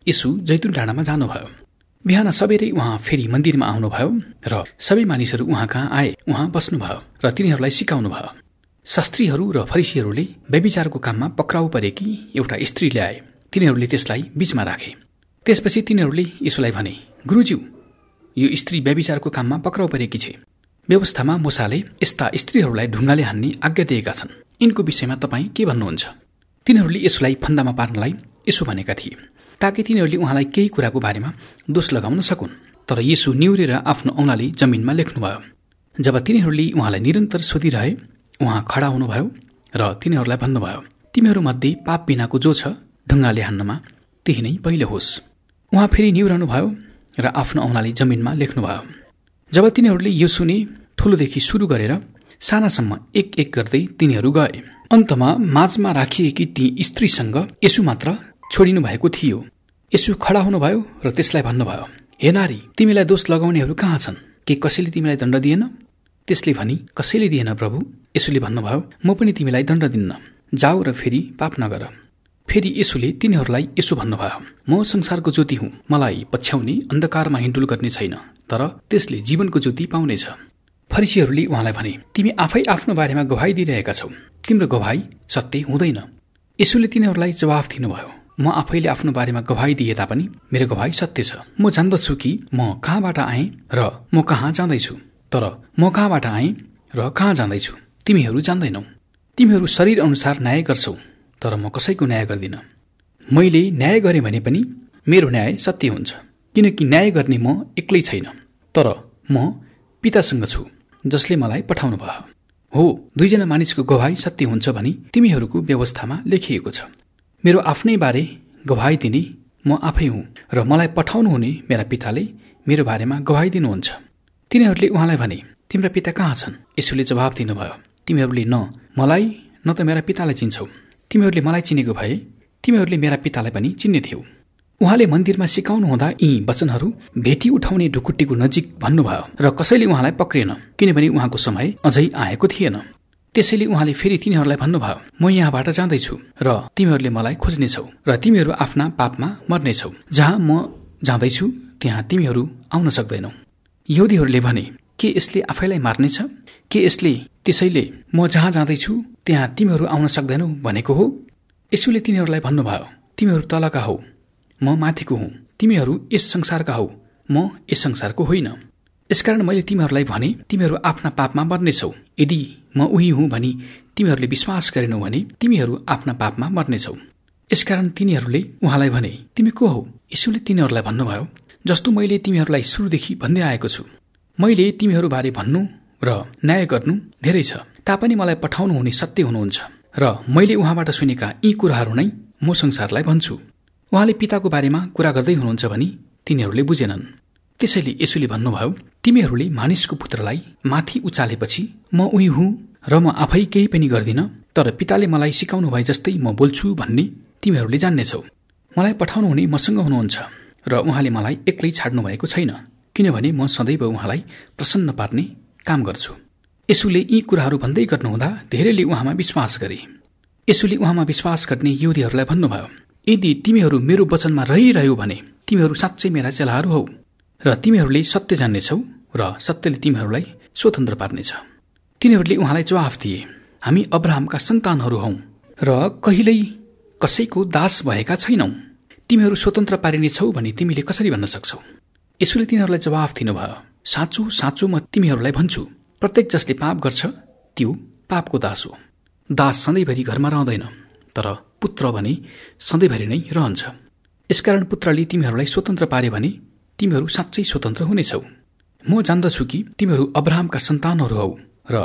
यीशु जैतुन डाँडामा जानुभयो। बिहान सबेरै उहाँ फेरि मन्दिरमा आउनुभयो र सबै मानिसहरू उहाँ कहाँ आए, उहाँ बस्नुभयो र तिनीहरूलाई सिकाउनुभयो। शास्त्रीहरू र फरिसीहरूले व्यभिचारको काममा पक्राउ परेकी एउटा स्त्री ल्याए। तिनीहरूले त्यसलाई बीचमा राखे। त्यसपछि तिनीहरूले यीशुलाई भने, गुरुज्यू, यो स्त्री व्यभिचारको काममा पक्राउ परेकी छे। व्यवस्थामा मूसाले यस्ता स्त्रीहरूलाई ढुङ्गाले हान्ने आज्ञा दिएका छन्। यिनको विषयमा तपाईँ के भन्नुहुन्छ? तिनीहरूले यसलाई फन्दामा पार्नलाई यसो भनेका थिए, ताकि तिनीहरूले उहाँलाई केही कुराको बारेमा दोष लगाउन सकुन्। तर येशू निहुरेर आफ्नो औँलाले जमिनमा लेख्नुभयो। जब तिनीहरूले उहाँलाई निरन्तर सोधिरहे, उहाँ खडा हुनुभयो र तिनीहरूलाई भन्नुभयो, तिमीहरूमध्ये पाप बिनाको जो छ, ढुङ्गाले हान्नमा त्यही नै पहिले होस्। उहाँ फेरि निहुरनुभयो र आफ्नो औँलाले जमिनमा लेख्नुभयो। जब तिनीहरूले यो सुने, ठूलोदेखि सुरु गरेर सानासम्म एक एक गर्दै तिनीहरू गए। अन्तमा माझमा राखिएकी ती स्त्रीसँग येशू मात्र छोडिनु भएको थियो। येशू खडा हुनुभयो र त्यसलाई भन्नुभयो, हे नारी, तिमीलाई दोष लगाउनेहरू कहाँ छन्? के कसैले तिमीलाई दण्ड दिएन? त्यसले भनी, कसैले दिएन प्रभु। येशूले भन्नुभयो, म पनि तिमीलाई दण्ड दिन्न, जाऊ र फेरि पाप नगर। फेरि येशूले तिनीहरूलाई यसो भन्नुभयो, म संसारको ज्योति हुँ। मलाई पछ्याउने अन्धकारमा हिँडुल गर्ने छैन, तर त्यसले जीवनको ज्योति पाउनेछ। फरिसीहरूले उहाँलाई भने, तिमी आफै आफ्नो बारेमा गवाही दिइरहेका छौ, तिम्रो गवाही सत्य हुँदैन। येशूले तिनीहरूलाई जवाफ दिनुभयो, म आफैले आफ्नो बारेमा गवाही दिए तापनि मेरो गवाही सत्य छ। म जान्दछु कि म कहाँबाट आएँ र म कहाँ जाँदैछु, तर म कहाँबाट आएँ र कहाँ जाँदैछु तिमीहरू जान्दैनौ। तिमीहरू शरीर अनुसार न्याय गर्छौ, तर म कसैको न्याय गर्दिन। मैले न्याय गरेँ भने पनि मेरो न्याय सत्य हुन्छ, किनकि न्याय गर्ने म एक्लै छैन, तर म पितासँग छु जसले मलाई पठाउनु भयो। हो, दुईजना मानिसको गवाही सत्य हुन्छ भनी तिमीहरूको व्यवस्थामा लेखिएको छ। मेरो आफ्नै बारे गवाही दिने म आफै हुँ र मलाई पठाउनु हुने मेरा पिताले मेरो बारेमा गवाही दिनुहुन्छ। तिनीहरूले उहाँलाई भने, तिम्रा पिता कहाँ छन्? येशूले जवाफ दिनुभयो, तिमीहरूले न मलाई न त मेरा पितालाई चिन्छौ। तिमीहरूले मलाई चिनेको भए तिमीहरूले मेरा पितालाई पनि चिन्ने थियौ। उहाँले मन्दिरमा सिकाउनु हुँदा यी वचनहरू भेटी उठाउने ढुकुटीको नजिक भन्नुभयो र कसैले उहाँलाई पक्रिएन, किनभने उहाँको समय अझै आएको थिएन। त्यसैले उहाँले फेरि तिनीहरूलाई भन्नुभयो, म यहाँबाट जाँदैछु र तिमीहरूले मलाई खोज्नेछौ र तिमीहरू आफ्ना पापमा मर्नेछौ। जहाँ म जाँदैछु त्यहाँ तिमीहरू आउन सक्दैनौ। यहुदीहरूले भने, के यसले आफैलाई मार्नेछ? के यसले त्यसैले म जहाँ जाँदैछु त्यहाँ तिमीहरू आउन सक्दैनौ भनेको हो? येशूले तिनीहरूलाई भन्नुभयो, तिमीहरू तलका हौ, म माथिको हुँ। तिमीहरू यस संसारका हौ, म यस संसारको होइन। यसकारण मैले तिमीहरूलाई भने, तिमीहरू आफ्ना पापमा मर्नेछौ। यदि म उही हुँ भनी तिमीहरूले विश्वास गरेनौ भने तिमीहरू आफ्ना पापमा मर्नेछौ। यसकारण तिनीहरूले उहाँलाई भने, तिमी को हौ? येशूले तिनीहरूलाई भन्नुभयो, जस्तो मैले तिमीहरूलाई सुरुदेखि भन्दै आएको छु। मैले तिमीहरूबारे भन्नु र न्याय गर्नु धेरै छ, तापनि मलाई पठाउनु हुने सत्य हुनुहुन्छ र मैले उहाँबाट सुनेका यी कुराहरू नै म संसारलाई भन्छु। उहाँले पिताको बारेमा कुरा गर्दै हुनुहुन्छ भनी तिनीहरूले बुझेनन्। त्यसैले येशूले भन्नुभयो, तिमीहरूले मानिसको पुत्रलाई माथि उचालेपछि म उही हुँ र म आफै केही पनि गर्दिन, तर पिताले मलाई सिकाउनु भए जस्तै म बोल्छु भन्ने तिमीहरूले जान्नेछौ। मलाई पठाउनु हुने मसँग हुनुहुन्छ र उहाँले मलाई एक्लै छाड्नु भएको छैन, किनभने म सदैव उहाँलाई प्रसन्न पार्ने काम गर्छु। येशूले यी कुराहरू भन्दै गर्नुहुँदा धेरैले उहाँमा विश्वास गरे। येशूले उहाँमा विश्वास गर्ने यहुदीहरूलाई भन्नुभयो, यदि तिमीहरू मेरो वचनमा रहिरह्यौ भने तिमीहरू साँच्चै मेरा चेलाहरू हौ र तिमीहरूले सत्य जान्नेछौ र सत्यले तिमीहरूलाई स्वतन्त्र पार्नेछ। तिनीहरूले उहाँलाई जवाफ दिए, हामी अब्राहमका सन्तानहरू हौं र कहिल्यै कसैको दास भएका छैनौं। तिमीहरू स्वतन्त्र पारिनेछौ भनी तिमीले कसरी भन्न सक्छौ? येशूले तिनीहरूलाई जवाफ दिनुभयो, साँचो साँचो म तिमीहरूलाई भन्छु, प्रत्येक जसले पाप गर्छ त्यो पापको दास हो। दास सधैँभरि घरमा रहँदैन, तर पुत्र भने सधैँभरि नै रहन्छ। यसकारण पुत्रले तिमीहरूलाई स्वतन्त्र पारे भने तिमीहरू साँच्चै स्वतन्त्र हुनेछौ। म जान्दछु कि तिमीहरू अब्राहमका सन्तानहरू हौ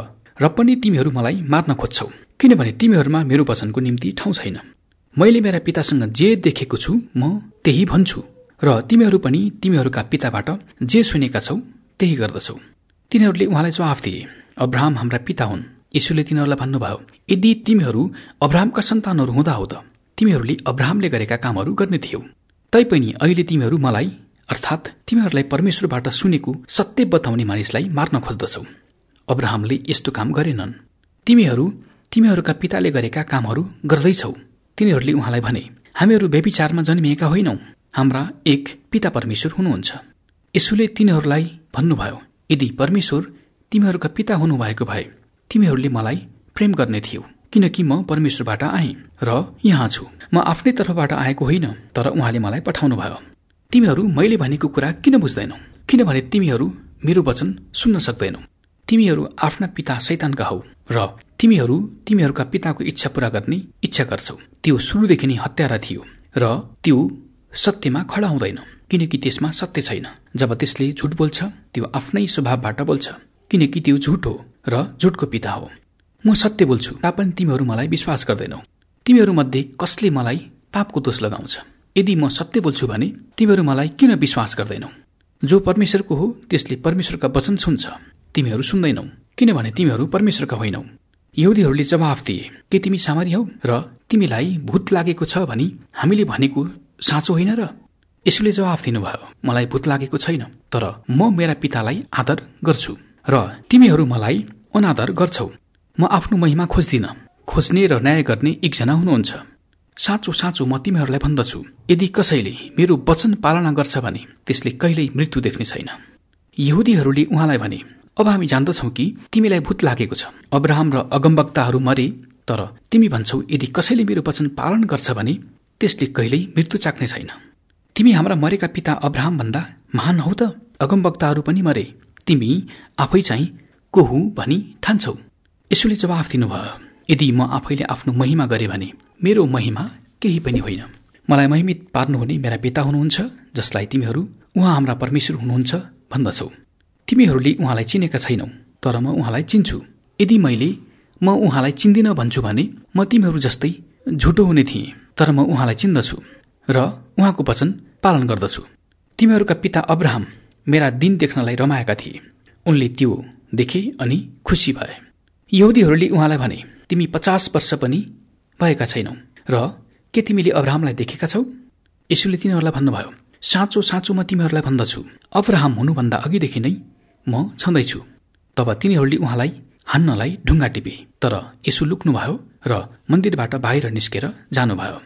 र पनि तिमीहरू मलाई मार्न खोज्छौ, किनभने तिमीहरूमा मेरो वचनको निम्ति ठाउँ छैन। मैले मेरा पितासँग जे देखेको छु म त्यही भन्छु र तिमीहरू पनि तिमीहरूका पिताबाट जे सुनेका छौ त्यही गर्दछौ। तिनीहरूले उहाँलाई जवाफ दिए, अब्राहम हाम्रा पिता हुन्। येशूले तिनीहरूलाई भन्नुभयो, यदि तिमीहरू अब्राहमका सन्तानहरू हुँदा हो त तिमीहरूले अब्राहमले गरेका कामहरू गर्ने थियौ। तैपनि अहिले तिमीहरू मलाई अर्थात् तिमीहरूलाई परमेश्वरबाट सुनेको सत्य बताउने मानिसलाई मार्न खोज्दछौ। अब्राहमले यस्तो काम गरेनन्। तिमीहरू तिमीहरूका पिताले गरेका कामहरू गर्दैछौ। तिनीहरूले उहाँलाई भने, हामीहरू व्यभिचारमा जन्मिएका होइनौ, हाम्रा एक पिता परमेश्वर हुनुहुन्छ। यसुले तिनीहरूलाई भन्नुभयो, यदि परमेश्वर तिमीहरूका पिता हुनुभएको भए तिमीहरूले मलाई प्रेम गर्ने थियो, किनकि म परमेश्वरबाट आएँ र यहाँ छु। म आफ्नै तर्फबाट आएको होइन, तर उहाँले मलाई पठाउनुभयो। तिमीहरू मैले भनेको कुरा किन बुझ्दैनौ? किनभने तिमीहरू मेरो वचन सुन्न सक्दैनौ। तिमीहरू आफ्ना पिता शैतानका हौ र तिमीहरू तिमीहरूका पिताको इच्छा पूरा गर्ने इच्छा गर्छौ। त्यो सुरुदेखि नै हत्यारा थियो र त्यो सत्यमा खडा हुँदैन, किनकि त्यसमा सत्य छैन। जब त्यसले झुट बोल्छ त्यो आफ्नै स्वभावबाट बोल्छ, किनकि त्यो झुट हो र झुटको पिता हो। म सत्य बोल्छु तापनि तिमीहरू मलाई विश्वास गर्दैनौ। तिमीहरूमध्ये कसले मलाई पापको दोष लगाउँछ? यदि म सत्य बोल्छु भने तिमीहरू मलाई किन विश्वास गर्दैनौ? जो परमेश्वरको हो त्यसले परमेश्वरका वचन सुन्छ, तिमीहरू सुन्दैनौ, किनभने तिमीहरू परमेश्वरका होइनौ। यहुदीहरूले जवाफ दिए, के तिमी सामरी हौ र तिमीलाई भूत लागेको छ भनी हामीले भनेको साँचो होइन र? यसुले जवाफ दिनुभयो, मलाई भूत लागेको छैन, तर म मेरा पितालाई आदर गर्छु र तिमीहरू मलाई अनादर गर्छौ। म आफ्नो महिमा खोज्दिन, खोज्ने र न्याय गर्ने एकजना हुनुहुन्छ। साँचो साँचो म तिमीहरूलाई भन्दछु, यदि कसैले मेरो वचन पालना गर्छ भने त्यसले कहिल्यै मृत्यु देख्ने छैन। यहुदीहरूले उहाँलाई भने, अब हामी जान्दछौ कि तिमीलाई भूत लागेको छ। अब्राहम र अगमवक्ताहरू मरे, तर तिमी भन्छौ यदि कसैले मेरो वचन पालन गर्छ भने त्यसले कहिल्यै मृत्यु चाख्ने छैन। तिमी हाम्रा मरेका पिता अब्राहम भन्दा महान हौ त? अगमवक्ताहरू पनि मरे, तिमी आफै चाहिँ को हुँ भनी ठान्छौ। यसुले जवाफ दिनुभयो, यदि म आफैले आफ्नो महिमा गरे भने मेरो महिमा केही पनि होइन। मलाई महिमित पार्नुहुने मेरा पिता हुनुहुन्छ, जसलाई तिमीहरू उहाँ हाम्रा परमेश्वर हुनुहुन्छ भन्दछौ। तिमीहरूले उहाँलाई चिनेका छैनौ, तर म उहाँलाई चिन्छु। यदि म उहाँलाई चिन्दिन भन्छु भने म तिमीहरू जस्तै झुटो हुने थिएँ, तर म उहाँलाई चिन्दछु र उहाँको वचन पालन गर्दछु। तिमीहरूका पिता अब्राहम मेरा दिन देख्नलाई रमाएका थिए, उनले त्यो देखे अनि खुसी भए। यहुदीहरूले उहाँलाई भने, तिमी 50 वर्ष पनि भएका छैनौ र के तिमीले अब्राहमलाई देखेका छौ? यसुले तिनीहरूलाई भन्नुभयो, साँचो साँचो म तिमीहरूलाई भन्दछु, अब्राहम हुनुभन्दा अघिदेखि नै म छँदैछु। तब तिनीहरूले उहाँलाई हान्नलाई ढुङ्गा टिपे, तर यसु लुक्नुभयो र मन्दिरबाट बाहिर निस्केर जानुभयो।